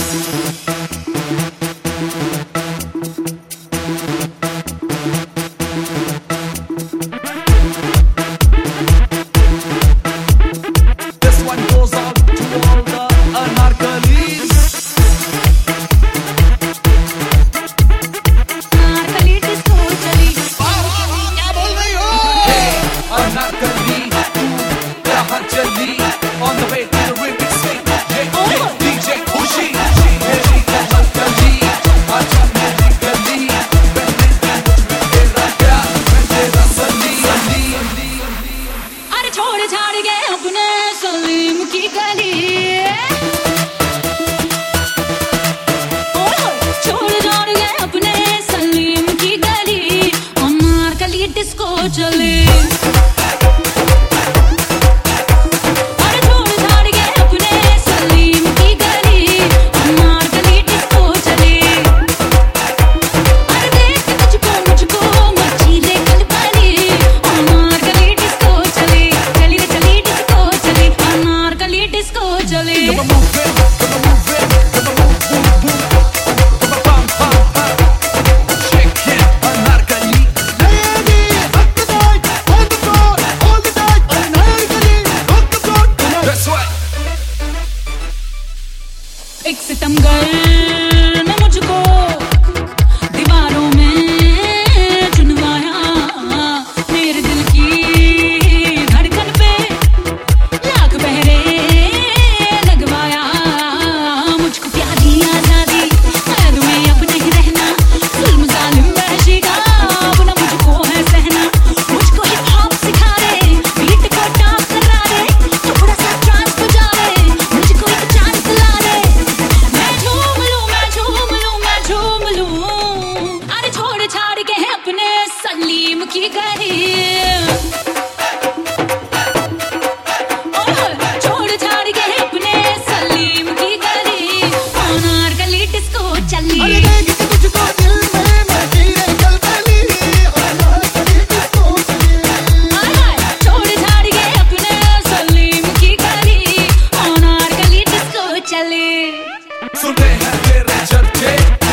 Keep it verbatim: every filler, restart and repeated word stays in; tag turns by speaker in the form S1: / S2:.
S1: एक सितमगर ने मुझको दीवारों में चुनवाया, मेरे दिल की धड़कन पे लाख पहरे लगवाया। मुझको प्यारी आजादी कैद में अब नहीं रहना, जुल्म जालिम वहशी का अब न मुझको है सहना। मुझको हिप हॉप सिखा दे, बीट को टॉप करा दे, थोड़ा सा ट्रांस बजा दे, मुझको एक चांस ला दे। मैं झूम लूं, मैं झूम लूं, मैं झूम लूं, अरे छोड़ छाड़ के अपने सलीम की गली। छोड़ छाड़ के अपने सलीम की गली, अनारकली डिस्को चली। छोड़ छाड़ के अपने सलीम की गली, अनारकली डिस्को चली।
S2: सुनते हैं तेरे चर्चे